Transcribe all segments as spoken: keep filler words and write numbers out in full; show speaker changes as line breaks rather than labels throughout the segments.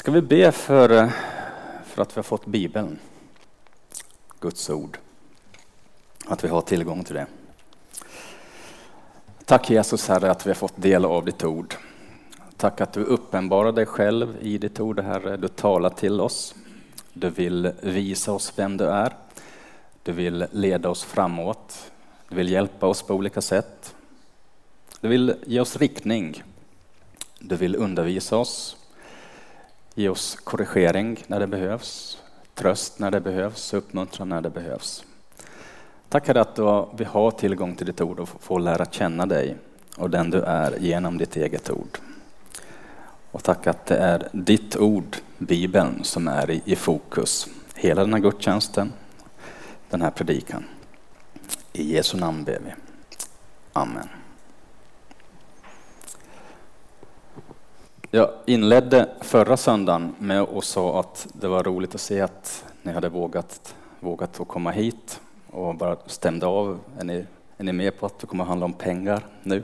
Ska vi be för, för att vi har fått Bibeln, Guds ord, att vi har tillgång till det. Tack Jesus Herre att vi har fått del av ditt ord. Tack att du uppenbarar dig själv i ditt ord Herre. Du talar till oss. Du vill visa oss vem du är. Du vill leda oss framåt. Du vill hjälpa oss på olika sätt. Du vill ge oss riktning. Du vill undervisa oss. Ge oss korrigering när det behövs. Tröst när det behövs. Uppmuntran när det behövs. Tack Herre att vi har tillgång till ditt ord och får lära känna dig och den du är genom ditt eget ord. Och tack att det är ditt ord, Bibeln, som är i, i fokus. Hela den här gudstjänsten, den här predikan. I Jesu namn ber vi. Amen. Jag inledde förra söndagen med att säga att det var roligt att se att ni hade vågat, vågat att komma hit och bara stämde av. Är ni, är ni med på att det kommer att handla om pengar nu?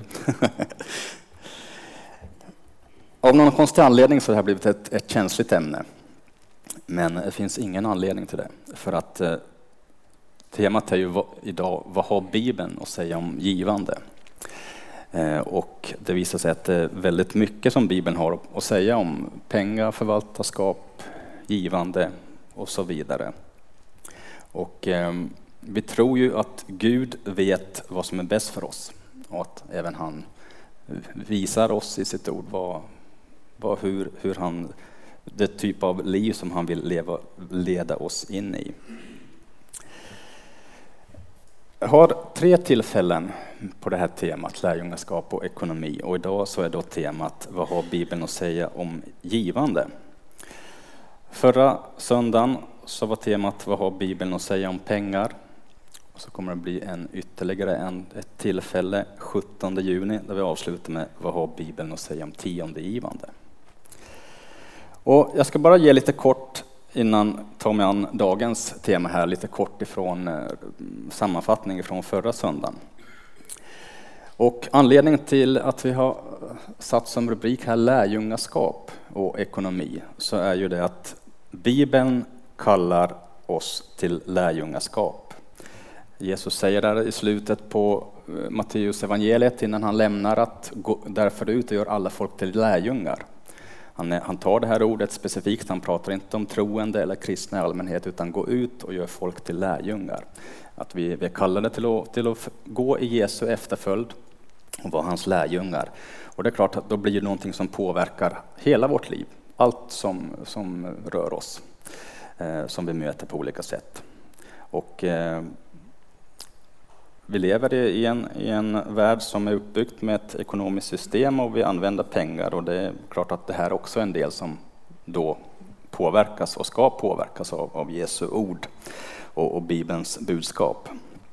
Av någon konstig anledning så har det här blivit ett, ett känsligt ämne. Men det finns ingen anledning till det. För att eh, temat är ju vad, idag, vad har Bibeln att säga om givande? Eh, och det visar sig att det är väldigt mycket som Bibeln har att säga om pengar, förvaltarskap, givande och så vidare. Och eh, vi tror ju att Gud vet vad som är bäst för oss. Och att även han visar oss i sitt ord vad, vad, hur, hur han, det typ av liv som han vill leva, leda oss in i. Jag har tre tillfällen på det här temat, lärjungaskap och ekonomi. Och idag så är då temat, vad har Bibeln att säga om givande? Förra söndagen så var temat, vad har Bibeln att säga om pengar? Och så kommer det bli en ytterligare en, ett tillfälle, sjuttonde juni, där vi avslutar med, vad har Bibeln att säga om tiondegivande? Och jag ska bara ge lite kort, innan ta mig an dagens tema här, lite kort ifrån eh, sammanfattning från förra söndagen. Och anledningen till att vi har satt som rubrik här lärjungaskap och ekonomi, så är ju det att Bibeln kallar oss till lärjungaskap. Jesus säger där i slutet på Matteus evangeliet innan han lämnar att gå därför ut och gör alla folk till lärjungar. Han, han tar det här ordet specifikt, han pratar inte om troende eller kristna i allmänhet utan gå ut och gör folk till lärjungar. Att vi, vi kallar det till att, till att gå i Jesu efterföljd och vara hans lärjungar. Och det är klart att då blir det någonting som påverkar hela vårt liv. Allt som, som rör oss, eh, som vi möter på olika sätt. Och eh, vi lever i en, i en värld som är uppbyggt med ett ekonomiskt system och vi använder pengar. Och det är klart att det här också är en del som då påverkas och ska påverkas av, av Jesu ord och, och Bibelns budskap.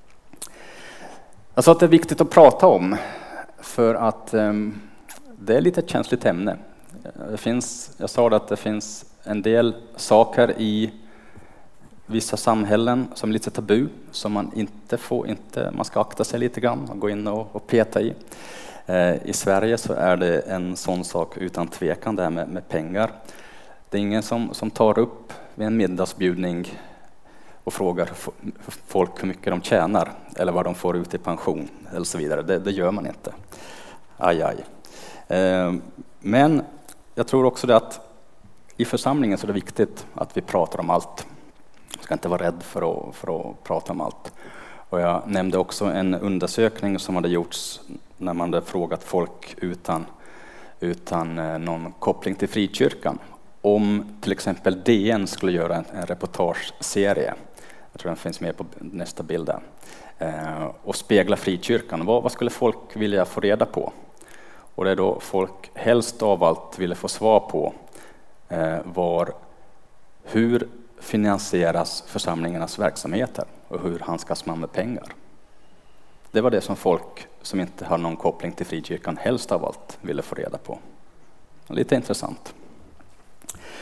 Jag sa att det är viktigt att prata om för att eh, det är lite ett känsligt ämne. Det finns, jag sa att det finns en del saker i vissa samhällen som är lite tabu, som man inte får, inte, man ska akta sig lite grann och gå in och, och peta i. Eh, I Sverige så är det en sån sak utan tvekan det här med, med pengar. Det är ingen som, som tar upp vid en middagsbjudning och frågar folk hur mycket de tjänar eller vad de får ut i pension eller så vidare. Det, det gör man inte. Aj, aj. Eh, men jag tror också det att i församlingen så är det viktigt att vi pratar om allt. Jag ska inte vara rädd för att, för att prata om allt. Och jag nämnde också en undersökning som hade gjorts när man hade frågat folk utan, utan någon koppling till frikyrkan. Om till exempel D N skulle göra en, en reportageserie, jag tror den finns med på nästa bild där, eh, och spegla frikyrkan. Vad, vad skulle folk vilja få reda på? Och det är då folk helst av allt ville få svar på eh, var hur finansieras församlingarnas verksamheter och hur handskas man med pengar. Det var det som folk som inte har någon koppling till frikyrkan helst av allt ville få reda på. Lite intressant.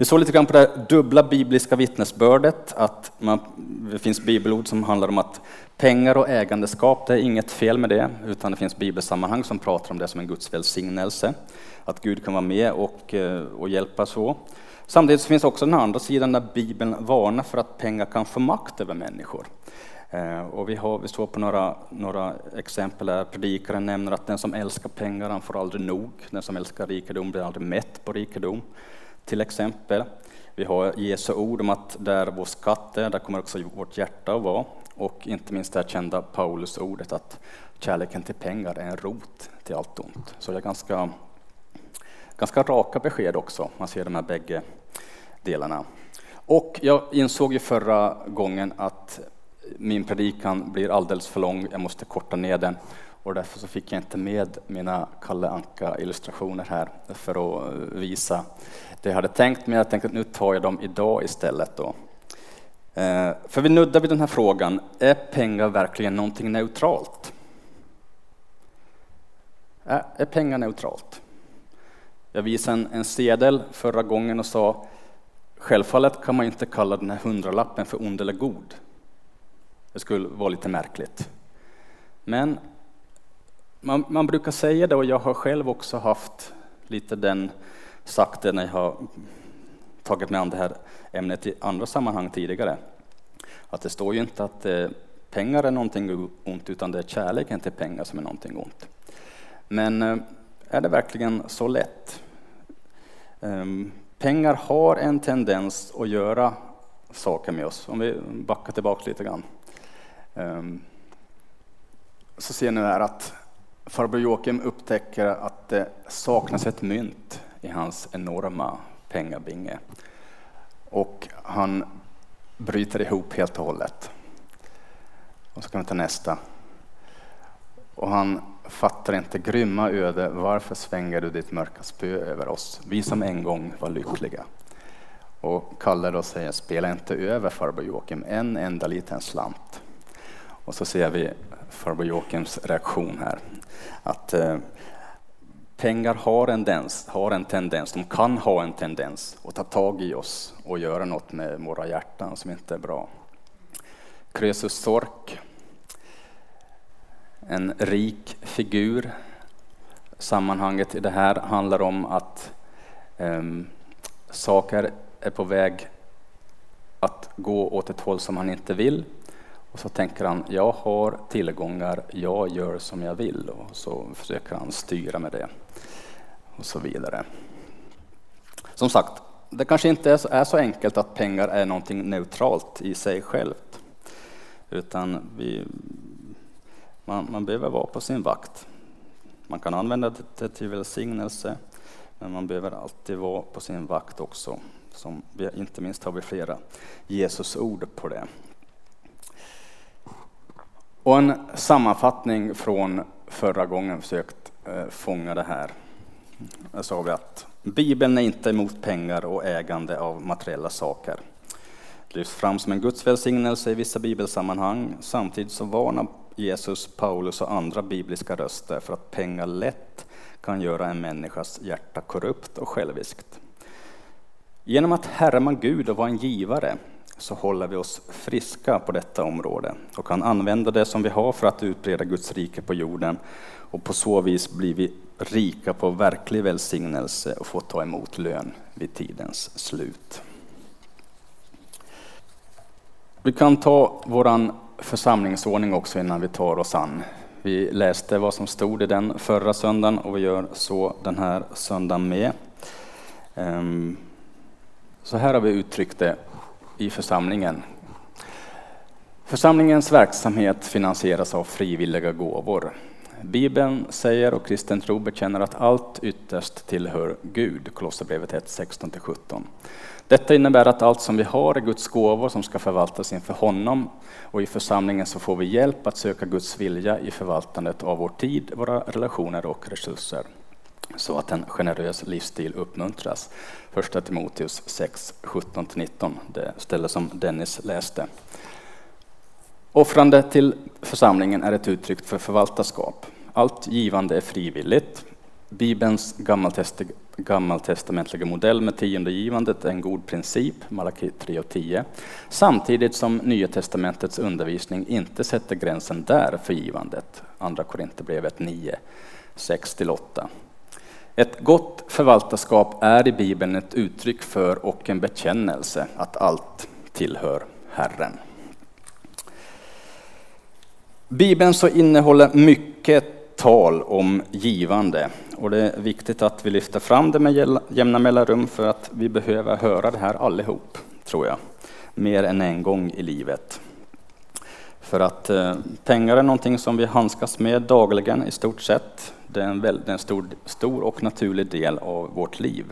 Vi såg lite grann på det dubbla bibliska vittnesbördet, att man, det finns bibelord som handlar om att pengar och ägandeskap, det är inget fel med det, utan det finns bibelsammanhang som pratar om det som en Guds välsignelse, att Gud kan vara med och, och hjälpa så. Samtidigt finns också den andra sidan där Bibeln varnar för att pengar kan få makt över människor. Och vi, har, vi såg på några, några exempel där predikaren nämner att den som älskar pengar, han får aldrig nog. Den som älskar rikedom blir aldrig mätt på rikedom. Till exempel, vi har Jesu ord om att där vår skatt är, där kommer också vårt hjärta att vara. Och inte minst det här kända Paulus ordet att kärleken till pengar är en rot till allt ont. Så det är ganska, ganska raka besked också, man ser de här bägge delarna. Och jag insåg ju förra gången att min predikan blir alldeles för lång, jag måste korta ner den. Och därför så fick jag inte med mina Kalle Anka-illustrationer här för att visa det jag hade tänkt, men jag tänkte att nu tar jag dem idag istället då. Eh, för vi nuddar vid den här frågan, är pengar verkligen någonting neutralt? Är, är pengar neutralt? Jag visade en, en sedel förra gången och sa, självfallet kan man inte kalla den här hundralappen för ond eller god. Det skulle vara lite märkligt. Men man, man brukar säga det, och jag har själv också haft lite den sagt det när jag har tagit mig an det här ämnet i andra sammanhang tidigare. Att det står ju inte att eh, pengar är någonting ont, utan det är kärleken till pengar som är någonting ont. Men eh, är det verkligen så lätt? Um, pengar har en tendens att göra saker med oss. Om vi backar tillbaka lite grann. Um, så ser ni här att farbror Joakim upptäcker att det saknas ett mynt i hans enorma pengabinge. Och han bryter ihop helt och hållet. Och så kan vi ta nästa. Och han fattar inte, grymma öde, varför svänger du ditt mörka spö över oss? Vi som en gång var lyckliga. Och Kalle då säger, spela inte över farbror Joakim en enda liten slant. Och så ser vi farbror Joakims reaktion här. Att eh, pengar har en, tendens, har en tendens, de kan ha en tendens att ta tag i oss och göra något med våra hjärtan som inte är bra. Krösus Sork, en rik figur. Sammanhanget i det här handlar om att eh, saker är på väg att gå åt ett håll som han inte vill. Och så tänker han, jag har tillgångar, jag gör som jag vill. Och så försöker han styra med det. Och så vidare. Som sagt, det kanske inte är så, är så enkelt att pengar är någonting neutralt i sig självt. Utan vi, man, man behöver vara på sin vakt. Man kan använda det till välsignelse, men man behöver alltid vara på sin vakt också. Som vi, inte minst har vi flera Jesus ord på det. Och en sammanfattning från förra gången försökt eh, fånga det här. Jag sa vi att Bibeln är inte emot pengar och ägande av materiella saker. Det lyfts fram som en Guds välsignelse i vissa bibelsammanhang. Samtidigt så varnar Jesus, Paulus och andra bibliska röster för att pengar lätt kan göra en människas hjärta korrupt och själviskt. Genom att härma Gud och vara en givare så håller vi oss friska på detta område och kan använda det som vi har för att utbreda Guds rike på jorden, och på så vis blir vi rika på verklig välsignelse och får ta emot lön vid tidens slut. Vi kan ta våran församlingsordning också innan vi tar oss an. Vi läste vad som stod i den förra söndagen och vi gör så den här söndagen med. Så här har vi uttryckt det i församlingen. Församlingens verksamhet finansieras av frivilliga gåvor. Bibeln säger och kristen tro bekänner att allt ytterst tillhör Gud. Kolosserbrevet ett, sexton till sjutton. Detta innebär att allt som vi har är Guds gåvor som ska förvaltas inför honom, och i församlingen så får vi hjälp att söka Guds vilja i förvaltandet av vår tid, våra relationer och resurser, så att en generös livsstil uppmuntras. Första Timoteus sex, sjutton till nitton, det ställe som Dennis läste. Offrande till församlingen är ett uttryck för förvaltarskap. Allt givande är frivilligt. Bibelns gammaltestamentliga modell med tiondegivandet är en god princip, Malaki tre och tio, samtidigt som Nya testamentets undervisning inte sätter gränsen där för givandet, Andra Korinthierbrevet nio, sex till åtta. Ett gott förvaltarskap är i Bibeln ett uttryck för och en bekännelse att allt tillhör Herren. Bibeln så innehåller mycket tal om givande, och det är viktigt att vi lyfter fram det med jämna mellanrum, för att vi behöver höra det här allihop, tror jag, mer än en gång i livet. För att eh, pengar är någonting som vi handskas med dagligen i stort sett. Det är en, väldigt, en stor, stor och naturlig del av vårt liv.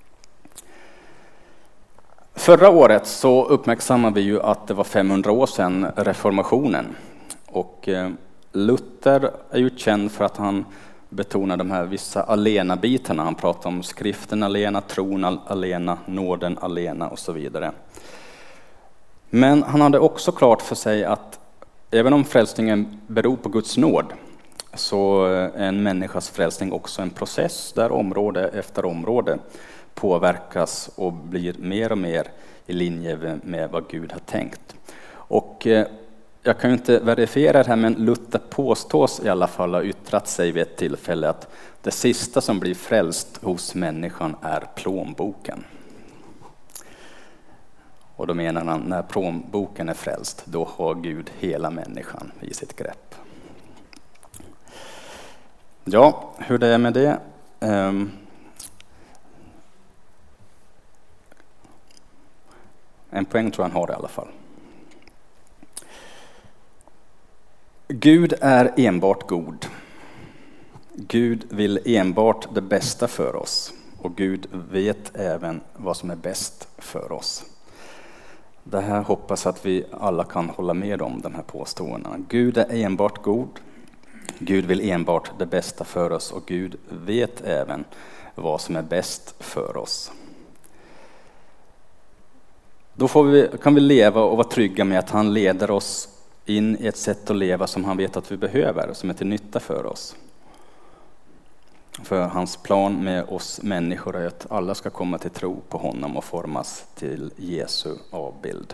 Förra året så uppmärksammade vi ju att det var femhundra år sedan reformationen. Och eh, Luther är ju känd för att han betonar de här vissa alena-bitarna. Han pratar om skriften alena, tron alena, nåden alena och så vidare. Men han hade också klart för sig att även om frälsningen beror på Guds nåd, så är en människas frälsning också en process där område efter område påverkas och blir mer och mer i linje med vad Gud har tänkt. Och eh, jag kan ju inte verifiera det här, men Luther påstås i alla fall ha yttrat sig vid ett tillfälle att det sista som blir frälst hos människan är plånboken. Och då menar han, när plånboken är frälst, då har Gud hela människan i sitt grepp. Ja, hur det är med det? Um, en poäng tror jag han har i alla fall. Gud är enbart god. Gud vill enbart det bästa för oss. Och Gud vet även vad som är bäst för oss. Det här hoppas att vi alla kan hålla med om, de här påståendena. Gud är enbart god. Gud vill enbart det bästa för oss, och Gud vet även vad som är bäst för oss. Då får vi, kan vi leva och vara trygga med att han leder oss in i ett sätt att leva som han vet att vi behöver, som är till nytta för oss. För hans plan med oss människor är att alla ska komma till tro på honom och formas till Jesu avbild.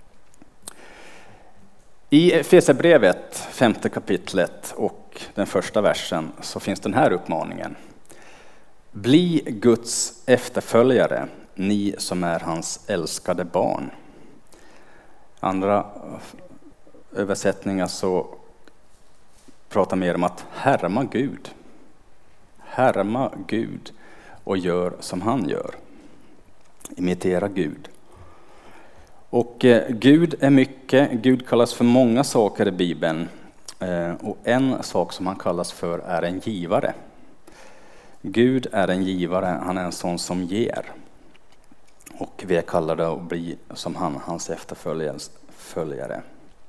I Efesierbrevet, femte kapitlet och den första versen, så finns den här uppmaningen. Bli Guds efterföljare, ni som är hans älskade barn. Andra översättningar så pratar mer om att härma Gud. Härma Gud och gör som han gör. Imitera Gud. Och eh, Gud är mycket, Gud kallas för många saker i Bibeln. Eh, och en sak som han kallas för är en givare. Gud är en givare, han är en sån som ger. Och vi är kallade att bli som han, hans efterföljare.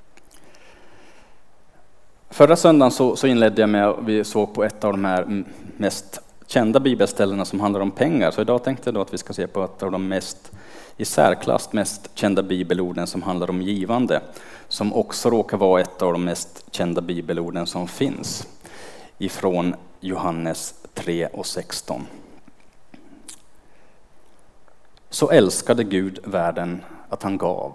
Förra söndagen så, så inledde jag med att vi såg på ett av de här mest kända bibelställena som handlar om pengar. Så idag tänkte jag då att vi ska se på ett av de mest i särklass mest kända bibelorden som handlar om givande. Som också råkar vara ett av de mest kända bibelorden som finns. Ifrån Johannes tre och sexton. Så älskade Gud världen att han gav.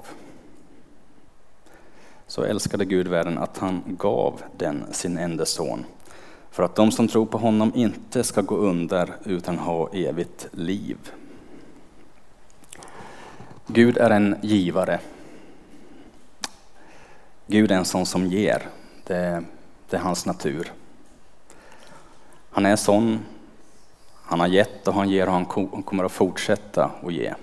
Så älskade Gud världen att han gav den sin enda son. För att de som tror på honom inte ska gå under utan ha evigt liv. Gud är en givare. Gud är en sån som ger. Det är, det är hans natur. Han är sån. Han har gett och han ger och han kommer att fortsätta att ge.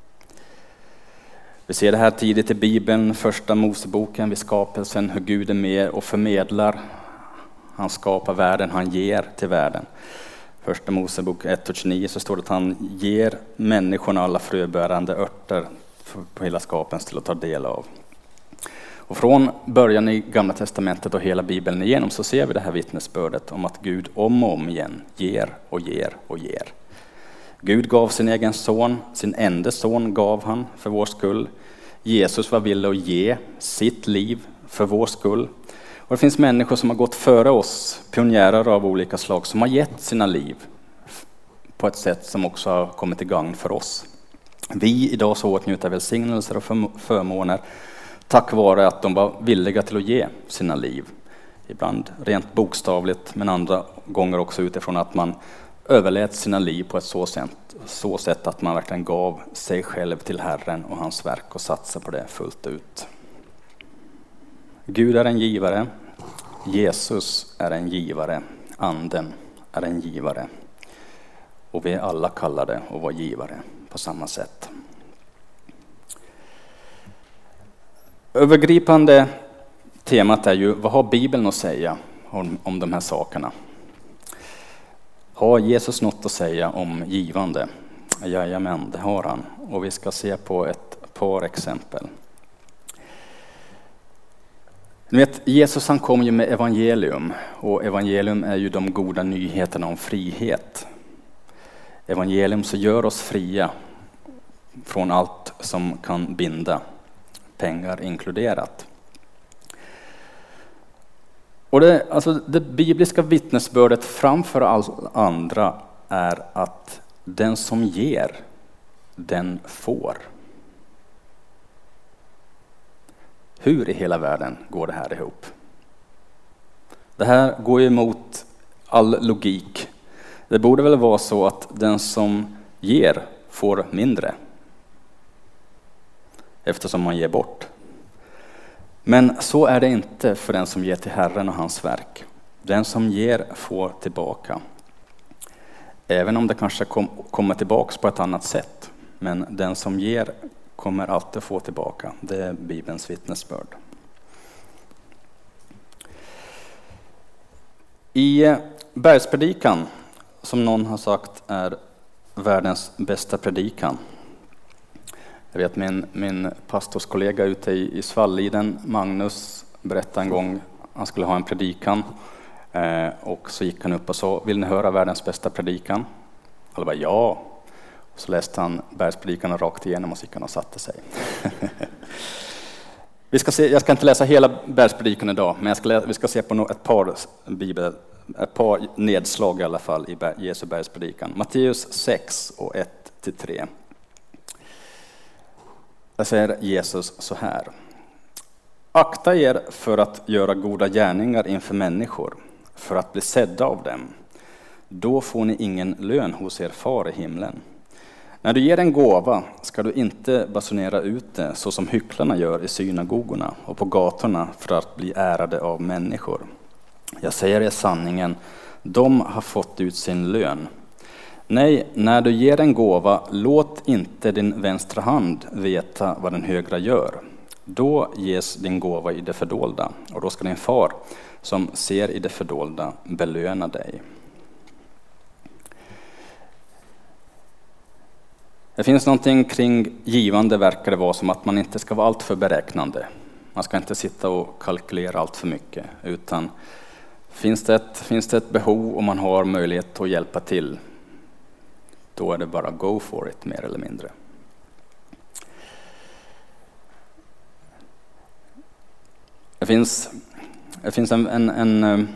Vi ser det här tidigt i Bibeln, första Moseboken vid skapelsen, hur Gud är med och förmedlar. Han skapar världen, han ger till världen. Första Mosebok ett och tjugonio så står det att han ger människorna alla fröbärande örter på hela skapelsen till att ta del av. Och från början i Gamla testamentet och hela Bibeln igenom så ser vi det här vittnesbördet om att Gud om och om igen ger och ger och ger. Gud gav sin egen son, sin enda son gav han för vår skull. Jesus var villig att ge sitt liv för vår skull. Och det finns människor som har gått före oss, pionjärer av olika slag, som har gett sina liv på ett sätt som också har kommit i gång för oss. Vi idag så åtnjuter välsignelser och förmåner tack vare att de var villiga till att ge sina liv. Ibland rent bokstavligt, men andra gånger också utifrån att man överlät sina liv på ett så sätt, så sätt att man verkligen gav sig själv till Herren och hans verk och satsade på det fullt ut. Gud är en givare, Jesus är en givare, anden är en givare. Och vi är alla kallade att vara givare på samma sätt. Övergripande temat är ju, vad har Bibeln att säga om, om de här sakerna? Har Jesus något att säga om givande? Jajamän, det har han. Och vi ska se på ett par exempel. Ni vet, Jesus han kom ju med evangelium. Och evangelium är ju de goda nyheterna om frihet. Evangelium så gör oss fria från allt som kan binda, pengar inkluderat. Och det, alltså det bibliska vittnesbördet framför allt andra är att den som ger, den får. Hur i hela världen går det här ihop? Det här går ju emot all logik. Det borde väl vara så att den som ger får mindre, eftersom man ger bort. Men så är det inte för den som ger till Herren och hans verk. Den som ger får tillbaka. Även om det kanske kom, kommer tillbaka på ett annat sätt. Men den som ger kommer alltid få tillbaka. Det är Bibelns vittnesbörd. I Bergspredikan, som någon har sagt är världens bästa predikan. Jag vet min, min pastorskollega ute i, i Svalliden, Magnus, berättade en gång han skulle ha en predikan. Eh, och så gick han upp och sa, vill ni höra världens bästa predikan? Alla bara, ja. Och så läste han Bergspredikan rakt igenom och så gick han och satte sig. vi ska se, jag ska inte läsa hela Bergspredikan idag, men jag ska läsa, vi ska se på ett par, bibel, ett par nedslag i alla fall i Jesu Bergspredikan. Matteus sex och ett till tre. Där säger Jesus så här. Akta er för att göra goda gärningar inför människor, för att bli sedda av dem. Då får ni ingen lön hos er far i himlen. När du ger en gåva ska du inte basunera ut det så som hycklarna gör i synagogorna och på gatorna för att bli ärade av människor. Jag säger er sanningen, de har fått ut sin lön. Nej, när du ger en gåva, låt inte din vänstra hand veta vad den högra gör. Då ges din gåva i det fördolda, och då ska din far som ser i det fördolda belöna dig. Det finns någonting kring givande, verkar det vara som att man inte ska vara allt för beräknande. Man ska inte sitta och kalkylera allt för mycket, utan finns det ett, finns det ett behov och man har möjlighet att hjälpa till, då är det bara go for it, mer eller mindre. Det finns, det finns en, en, en,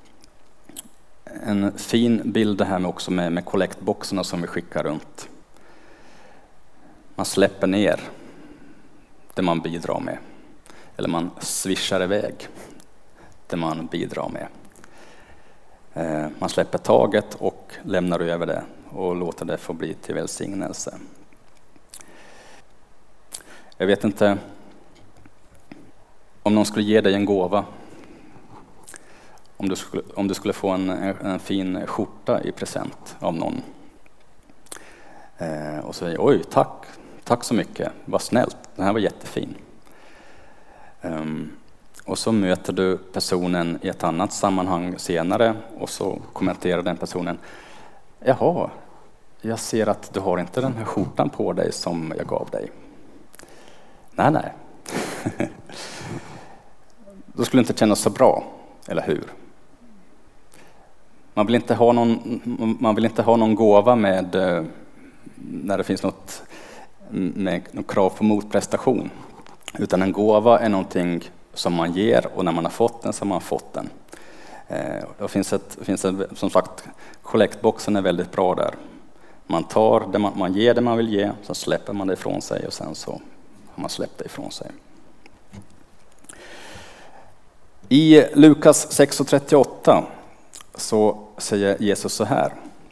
en fin bild här med också med, med kollektboxarna som vi skickar runt. Man släpper ner det man bidrar med. Eller man swishar iväg det man bidrar med. Man släpper taget och lämnar över det och låter det få bli till välsignelse. Jag vet inte om någon skulle ge dig en gåva. Om du skulle, om du skulle få en, en fin skjorta i present av någon. Eh, och säger, oj, tack. Tack så mycket. Vad snällt. Den här var jättefin. Um, och så möter du personen i ett annat sammanhang senare. Och så kommenterar den personen. Jaha, jag ser att du har inte den här skjortan på dig som jag gav dig. Nej, nej. Då skulle det inte kännas så bra, eller hur? Man vill inte ha någon, man vill inte ha någon gåva med när det finns något, med något krav på motprestation. Utan en gåva är någonting som man ger, och när man har fått den så har man fått den. Det finns ett, finns ett, som sagt, kollektboxen är väldigt bra där. Man tar det man, man ger det man vill ge, så släpper man det ifrån sig och sen så har man släppt det ifrån sig. I Lukas sex och trettioåtta så säger Jesus så här: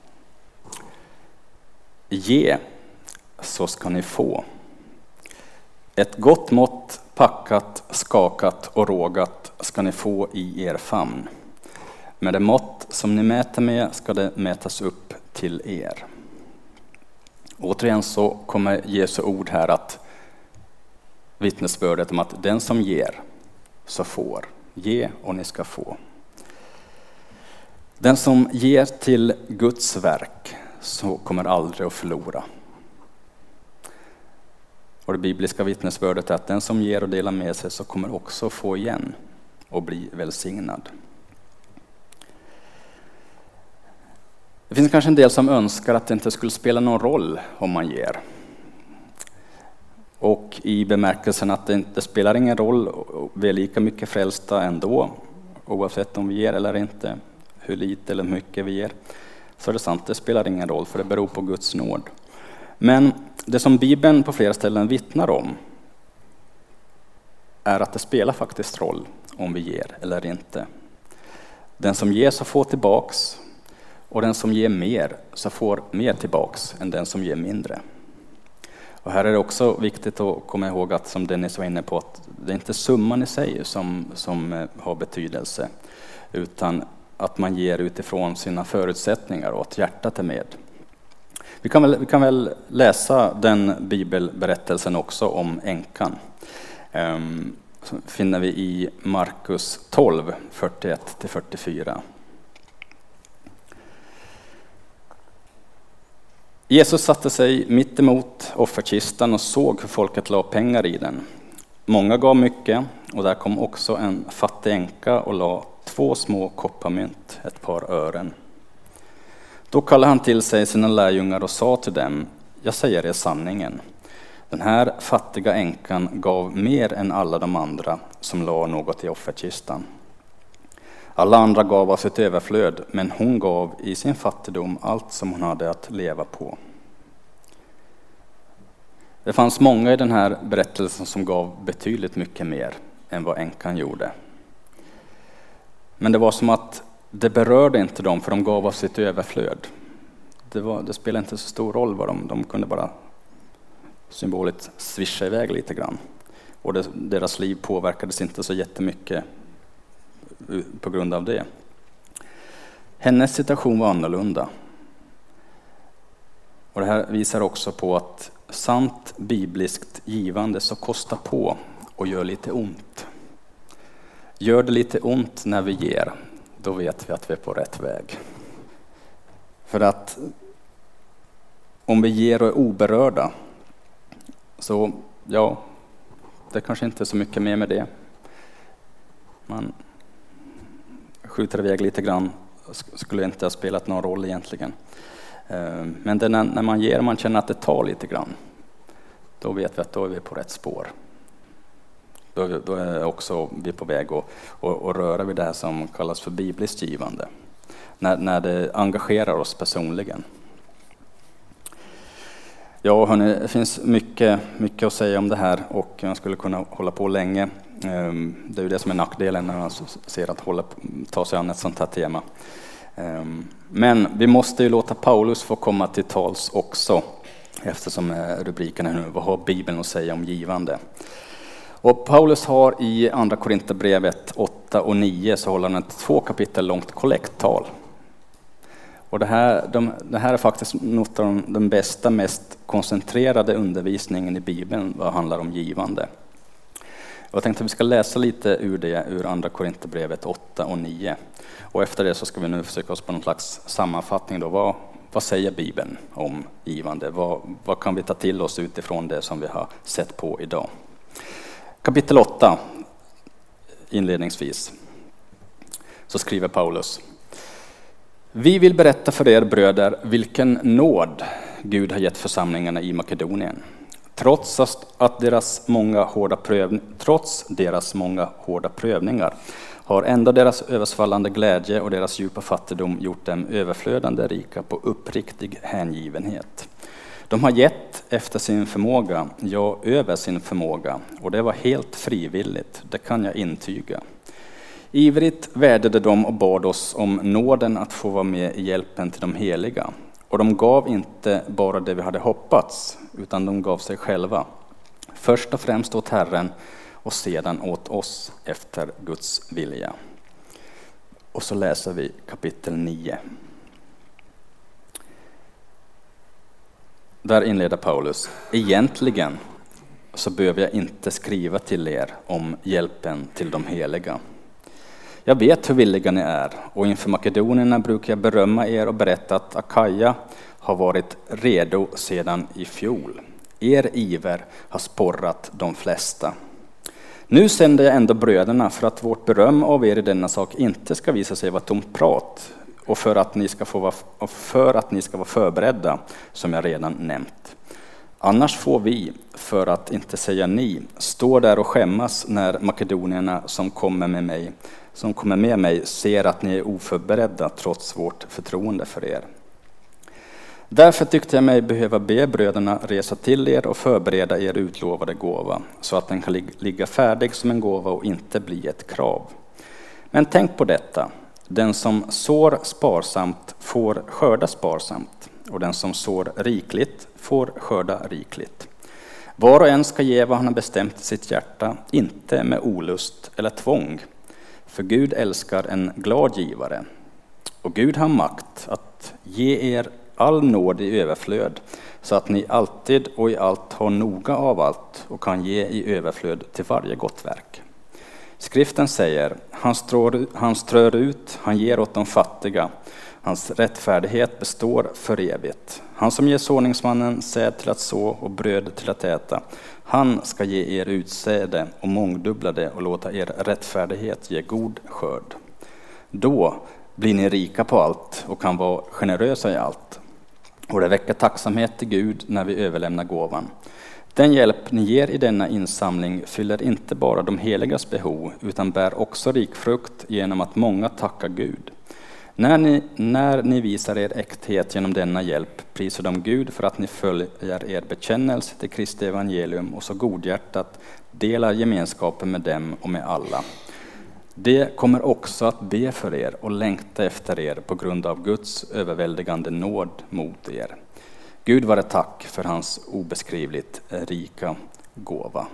ge så ska ni få. Ett gott mått, packat, skakat och rågat ska ni få i er famn. Med det mått som ni mäter med ska det mätas upp till er. Återigen så kommer Jesu ord här att vittnesbördet om att den som ger så får. Ge och ni ska få. Den som ger till Guds verk så kommer aldrig att förlora. Och det bibliska vittnesbördet är att den som ger och delar med sig så kommer också få igen och bli välsignad. Det finns kanske en del som önskar att det inte skulle spela någon roll om man ger. Och i bemärkelsen att det inte spelar ingen roll, vi är lika mycket frälsta ändå, oavsett om vi ger eller inte, hur lite eller mycket vi ger. Så är det sant, det spelar ingen roll för det beror på Guds nåd. Men det som Bibeln på flera ställen vittnar om är att det spelar faktiskt roll om vi ger eller inte. Den som ger så får tillbaks, och den som ger mer så får mer tillbaks än den som ger mindre. Och här är det också viktigt att komma ihåg att, som Dennis var inne på, att det är inte summan i sig som, som har betydelse, utan att man ger utifrån sina förutsättningar och att hjärtat är med. Vi kan väl, vi kan väl läsa den bibelberättelsen också om änkan. Um, så finner vi i Markus tolv, fyrtioett till fyrtiofyra. Jesus satte sig mitt emot offerkistan och såg hur folket la pengar i den. Många gav mycket, och där kom också en fattig änka och la två små kopparmynt, ett par ören. Då kallade han till sig sina lärjungar och sa till dem: jag säger er sanningen. Den här fattiga änkan gav mer än alla de andra som la något i offerkistan. Alla andra gav av sitt överflöd, men hon gav i sin fattigdom allt som hon hade att leva på. Det fanns många i den här berättelsen som gav betydligt mycket mer än vad änkan gjorde. Men det var som att det berörde inte dem, för de gav av sitt överflöd. Det, var, det spelade inte så stor roll vad de, de kunde bara symboliskt swisha iväg lite grann. Och det, deras liv påverkades inte så jättemycket på grund av det. Hennes situation var annorlunda. Och det här visar också på att sant bibliskt givande så kostar på och gör lite ont. Gör det lite ont när vi ger, då vet vi att vi är på rätt väg. För att om vi ger och är oberörda, så ja, det kanske inte är så mycket mer med det. Man skjuter iväg lite grann, skulle inte ha spelat någon roll egentligen. Men det när, när man ger, man känner att det tar lite grann, då vet vi att då är vi på rätt spår. Då, då är också vi på väg att och, och röra vid det här som kallas för bibliskt givande. När, när det engagerar oss personligen. Ja, hörni, det finns mycket, mycket att säga om det här, och jag skulle kunna hålla på länge. Det är ju det som är nackdelen när man ser att hålla, ta sig an ett sånt här tema. Men vi måste ju låta Paulus få komma till tals också, eftersom rubriken är nu: vad har Bibeln att säga om givande? Och Paulus har i andra Korinthierbrevet åtta och nio så håller han ett två kapitel långt kollekttal. Och det här, de, det här är faktiskt något av de, den bästa, mest koncentrerade undervisningen i Bibeln vad handlar om givande. Jag tänkte att vi ska läsa lite ur det, ur andra Korinthierbrevet åtta och nio. Och efter det så ska vi nu försöka oss på någon slags sammanfattning då. Vad, vad säger Bibeln om givande? Vad, vad kan vi ta till oss utifrån det som vi har sett på idag? Kapitel åtta, inledningsvis, så skriver Paulus: vi vill berätta för er bröder vilken nåd Gud har gett församlingarna i Makedonien. Trots att deras många hårda pröv, trots deras många hårda prövningar har ändå deras översvallande glädje och deras djupa fattigdom gjort dem överflödande rika på uppriktig hängivenhet. De har gett efter sin förmåga, ja över sin förmåga, och det var helt frivilligt, det kan jag intyga. Ivrigt vädjade de och bad oss om nåden att få vara med i hjälpen till de heliga. Och de gav inte bara det vi hade hoppats, utan de gav sig själva. Först och främst åt Herren och sedan åt oss efter Guds vilja. Och så läser vi kapitel nio. Där inleder Paulus: egentligen så behöver jag inte skriva till er om hjälpen till de heliga. Jag vet hur villiga ni är, och inför makedonierna brukar jag berömma er och berätta att Akaja har varit redo sedan i fjol. Er iver har sporrat de flesta. Nu sänder jag ändå bröderna för att vårt beröm av er i denna sak inte ska visa sig vara tomt prat, och för att ni ska få vara, och för att ni ska vara förberedda, som jag redan nämnt. Annars får vi, för att inte säga ni, stå där och skämmas när makedonierna som kommer med mig, som kommer med mig ser att ni är oförberedda trots vårt förtroende för er. Därför tyckte jag mig behöva be bröderna resa till er och förbereda er utlovade gåva, så att den kan ligga färdig som en gåva och inte bli ett krav. Men tänk på detta: den som sår sparsamt får skörda sparsamt, och den som sår rikligt får skörda rikligt. Var och en ska ge vad han har bestämt i sitt hjärta, inte med olust eller tvång. För Gud älskar en glad givare. Och Gud har makt att ge er all nåd i överflöd, så att ni alltid och i allt har noga av allt och kan ge i överflöd till varje gott verk. Skriften säger: han strör, han strör ut, han ger åt de fattiga. Hans rättfärdighet består för evigt. Han som ger såningsmannen säd till att så och bröd till att äta, han ska ge er utsäde och mångdubbla det och låta er rättfärdighet ge god skörd. Då blir ni rika på allt och kan vara generösa i allt. Och det väcker tacksamhet till Gud när vi överlämnar gåvan. Den hjälp ni ger i denna insamling fyller inte bara de heligas behov, utan bär också rik frukt genom att många tackar Gud. När ni, när ni visar er äkthet genom denna hjälp prisar de Gud för att ni följer er bekännelse till Kristi evangelium och så godhjärtat delar gemenskapen med dem och med alla. Det kommer också att be för er och längta efter er på grund av Guds överväldigande nåd mot er. Gud vare tack för hans obeskrivligt rika gåva.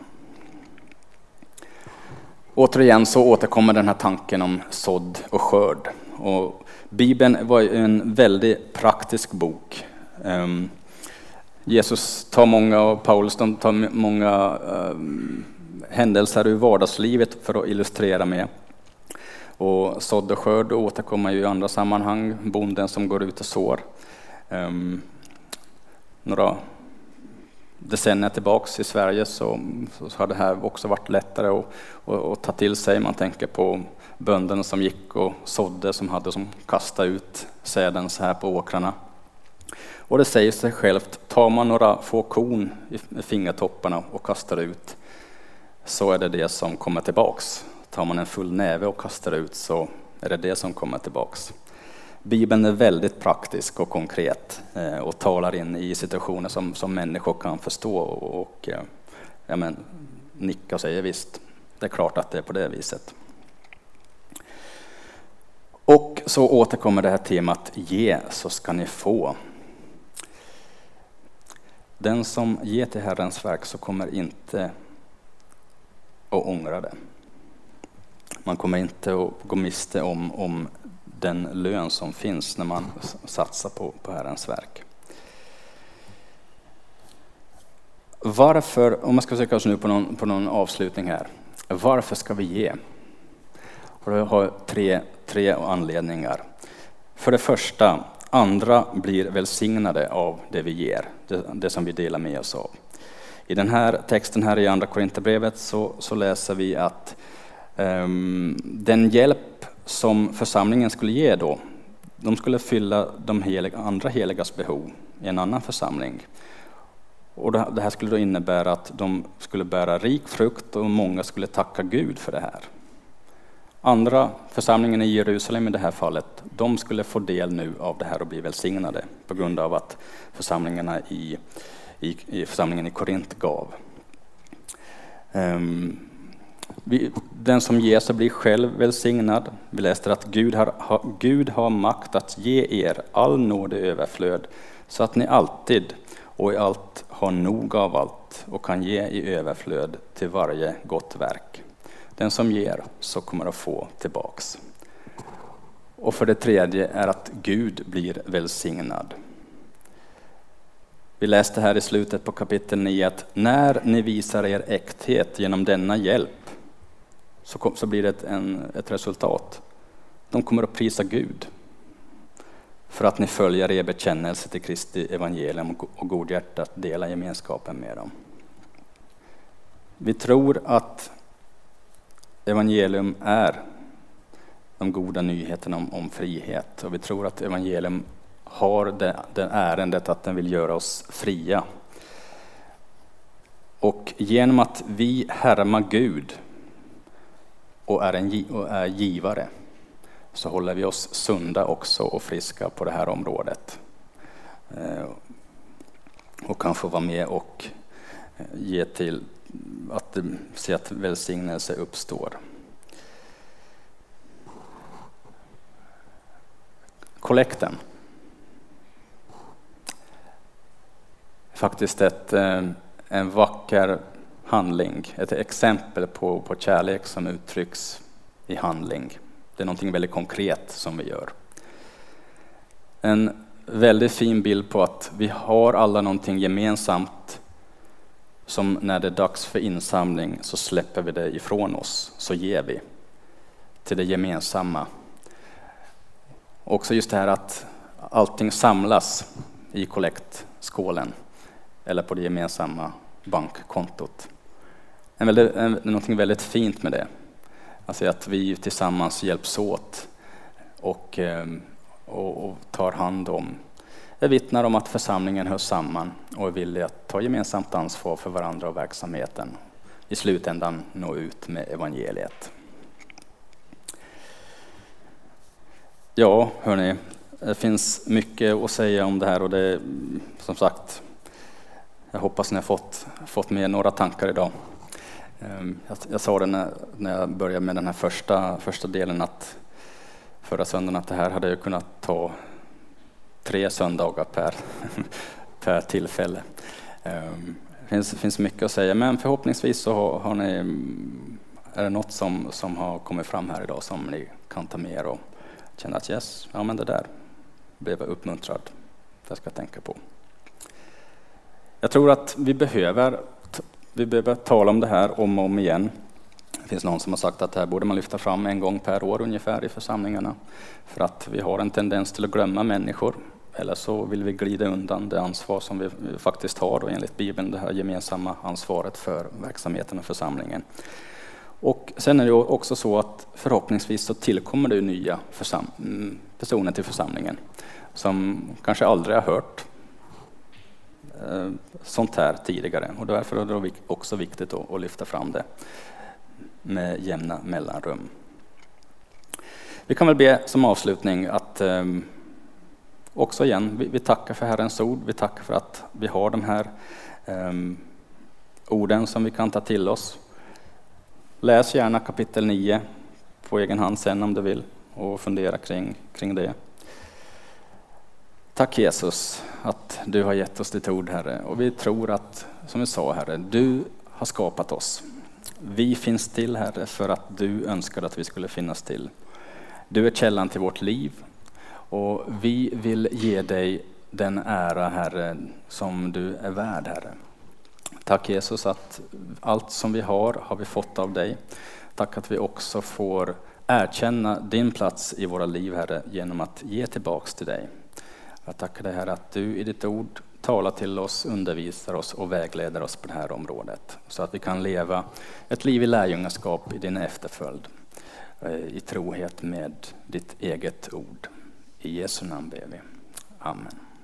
Återigen så återkommer den här tanken om sådd och skörd. Och Bibeln var en väldigt praktisk bok. Um, Jesus tar många, och Paulus de tar många um, händelser ur vardagslivet för att illustrera med. Och sådd och skörd återkommer ju i andra sammanhang. Bonden som går ut och sår. Um, några decennier tillbaks i Sverige så, så har det här också varit lättare att, att, att ta till sig. Man tänker på bönderna som gick och sådde, som hade som kastade ut säden så här på åkrarna. Och det säger sig självt, tar man några få korn i fingertopparna och kastar ut, så är det det som kommer tillbaks. Tar man en full näve och kastar ut, så är det det som kommer tillbaks. Bibeln är väldigt praktisk och konkret eh, och talar in i situationer som, som människor kan förstå och, och eh, ja, men, nicka och säga visst, det är klart att det är på det viset. Och så återkommer det här temat, ge så ska ni få. Den som ger till Herrens verk så kommer inte att ångra det. Man kommer inte att gå miste om, om den lön som finns när man satsar på, på Herrens verk. Varför, om man ska försöka oss nu på någon, på någon avslutning här. Varför ska vi ge? Och jag har tre, tre anledningar. För det första, andra blir välsignade av det vi ger, det, det som vi delar med oss av. I den här texten här i andra Korinthierbrevet så, så läser vi att um, den hjälp som församlingen skulle ge då, de skulle fylla de heliga, andra heligas behov i en annan församling. Och det här skulle då innebära att de skulle bära rik frukt och många skulle tacka Gud för det här. Andra, församlingen i Jerusalem i det här fallet, de skulle få del nu av det här och bli välsignade på grund av att församlingarna i, i, i församlingen i Korint gav. Um, vi, den som ger sig blir själv välsignad. Vi läste att Gud har, ha, Gud har makt att ge er all nåd i överflöd så att ni alltid och i allt har nog av allt och kan ge i överflöd till varje gott verk. Den som ger så kommer att få tillbaks. Och för det tredje är att Gud blir välsignad. Vi läste här i slutet på kapitel nio att när ni visar er äkthet genom denna hjälp så, kom, så blir det ett, en, ett resultat. De kommer att prisa Gud för att ni följer er bekännelse till Kristi evangelium och godhjärtat dela gemenskapen med dem. Vi tror att evangelium är de goda nyheterna om, om frihet. Och vi tror att evangelium har det, det ärendet att den vill göra oss fria. Och genom att vi härmar Gud och är, en, och är givare så håller vi oss sunda också och friska på det här området. Och kan få vara med och ge till att se att välsignelse uppstår. Kollekten. Faktiskt ett, en vacker handling. Ett exempel på, på kärlek som uttrycks i handling. Det är någonting väldigt konkret som vi gör. En väldigt fin bild på att vi har alla någonting gemensamt. Som när det är dags för insamling så släpper vi det ifrån oss. Så ger vi till det gemensamma. Också just det här att allting samlas i kollektskålen. Eller på det gemensamma bankkontot. En väldigt, en, någonting väldigt fint med det. Alltså att vi tillsammans hjälps åt och, och, och tar hand om. Det vittnar om att församlingen hör samman och är villig att ta gemensamt ansvar för varandra och verksamheten. I slutändan nå ut med evangeliet. Ja, hörni, det finns mycket att säga om det här och det, som sagt, jag hoppas ni har fått, fått med några tankar idag. Jag, jag sa det när, när jag började med den här första, första delen att förra söndagen att det här hade jag kunnat ta tre söndagar per, per tillfälle. Det finns, finns mycket att säga, men förhoppningsvis så har, har ni, är det något som, som har kommit fram här idag som ni kan ta med er och känna att yes, ja men det där blev jag uppmuntrad. Det ska jag tänka på. Jag tror att vi behöver, vi behöver tala om det här om och om igen. Det finns någon som har sagt att det här borde man lyfta fram en gång per år ungefär i församlingarna. För att vi har en tendens till att glömma människor. Eller så vill vi glida undan det ansvar som vi faktiskt har då, enligt Bibeln, det här gemensamma ansvaret för verksamheten och församlingen. Och sen är det också så att förhoppningsvis så tillkommer det nya försam- personer till församlingen som kanske aldrig har hört eh, sånt här tidigare. Och därför är det också viktigt att, att lyfta fram det med jämna mellanrum. Vi kan väl be som avslutning att eh, också igen, vi, vi tackar för Herrens ord. Vi tackar för att vi har de här eh, orden som vi kan ta till oss. Läs gärna kapitel nio på egen hand sen om du vill och fundera kring, kring det. Tack Jesus att du har gett oss ditt ord, Herre. Och vi tror att, som vi sa, Herre, du har skapat oss. Vi finns till, Herre, för att du önskade att vi skulle finnas till. Du är källan till vårt liv och vi vill ge dig den ära, Herre, som du är värd, Herre. Tack Jesus att allt som vi har har vi fått av dig. Tack att vi också får erkänna din plats i våra liv, Herre, genom att ge tillbaks till dig. Jag tackar dig, Herre, att du i ditt ord talar till oss, undervisar oss och vägleder oss på det här området. Så att vi kan leva ett liv i lärjungaskap i din efterföljd. I trohet med ditt eget ord. I Jesu namn ber vi. Amen.